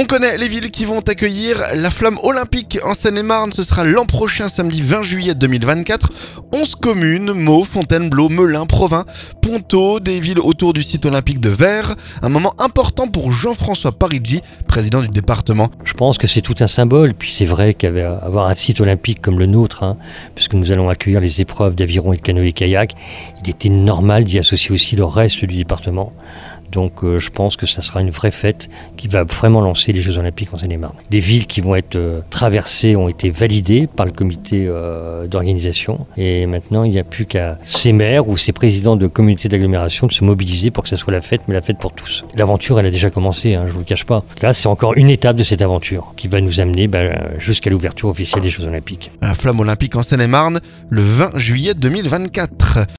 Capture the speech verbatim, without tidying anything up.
On connaît les villes qui vont accueillir la flamme olympique en Seine-et-Marne. Ce sera l'an prochain, samedi vingt juillet deux mille vingt-quatre. onze communes, Meaux, Fontainebleau, Melun, Provins, Ponto, des villes autour du site olympique de Vert. Un moment important pour Jean-François Parigi, président du département. Je pense que c'est tout un symbole. Puis c'est vrai qu'avoir un site olympique comme le nôtre, hein, puisque nous allons accueillir les épreuves d'aviron et de canoë-kayak, il était normal d'y associer aussi le reste du département. Donc euh, je pense que ça sera une vraie fête qui va vraiment lancer les Jeux Olympiques en Seine-et-Marne. Les villes qui vont être euh, traversées ont été validées par le comité euh, d'organisation. Et maintenant, il n'y a plus qu'à ces maires ou ces présidents de communautés d'agglomération de se mobiliser pour que ça soit la fête, mais la fête pour tous. L'aventure, elle a déjà commencé, hein, je ne vous le cache pas. Là, c'est encore une étape de cette aventure qui va nous amener bah, jusqu'à l'ouverture officielle des Jeux Olympiques. La flamme olympique en Seine-et-Marne, le vingt juillet deux mille vingt-quatre.